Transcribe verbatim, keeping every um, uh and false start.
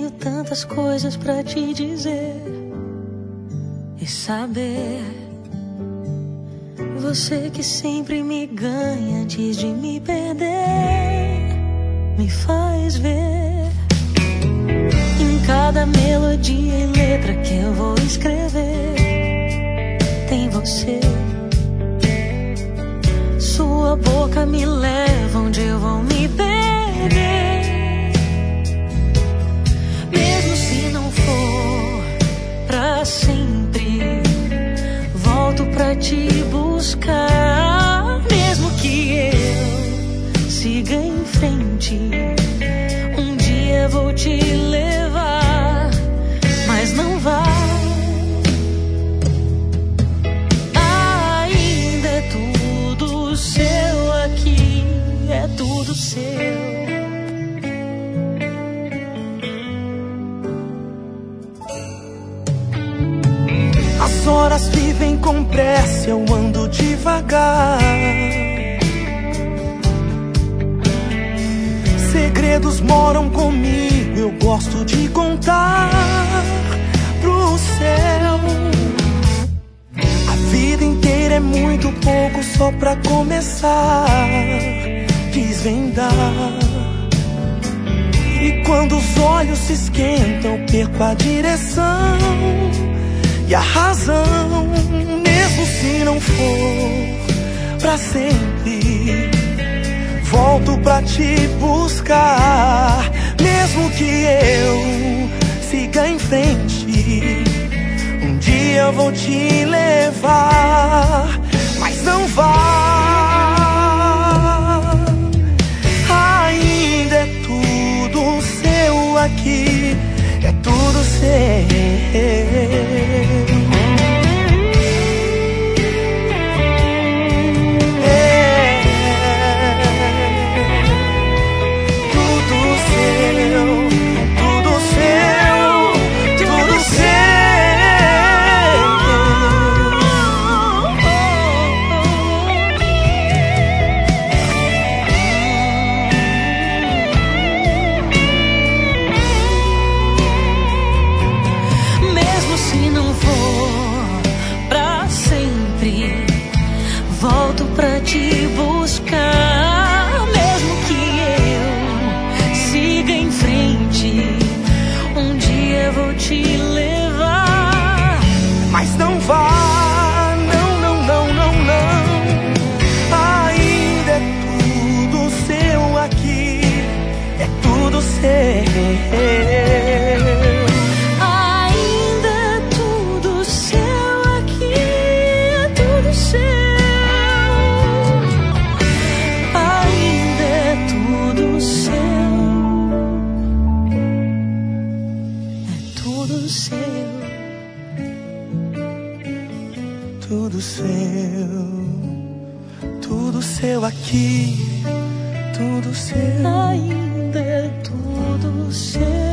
tenho tantas coisas pra te dizer e saber. Você que sempre me ganha antes de me perder, me faz ver em cada melodia e letra que eu vou escrever, tem você. Sua boca me leva onde eu vou me perder. Mesmo se não for pra sempre, volto pra te buscar. Mesmo que eu siga em frente, um dia vou te levar, mas não vai. Ainda é tudo seu aqui, é tudo seu. As horas vivem com pressa, eu ando devagar. Segredos moram comigo, eu gosto de contar pro céu. A vida inteira é muito pouco só pra começar, desvendar. E quando os olhos se esquentam, perco a direção e a razão. Mesmo se não for pra sempre, volto pra te buscar. Mesmo que eu siga em frente, um dia vou te levar, mas não vá. Ainda é tudo seu aqui, é tudo seu. Volto pra te buscar. Mesmo que eu siga em frente, um dia vou te levar, mas não vá, não, não, não, não, não. Ainda é tudo seu aqui, é tudo seu. Tudo seu, tudo seu aqui, tudo seu. Ainda é tudo seu.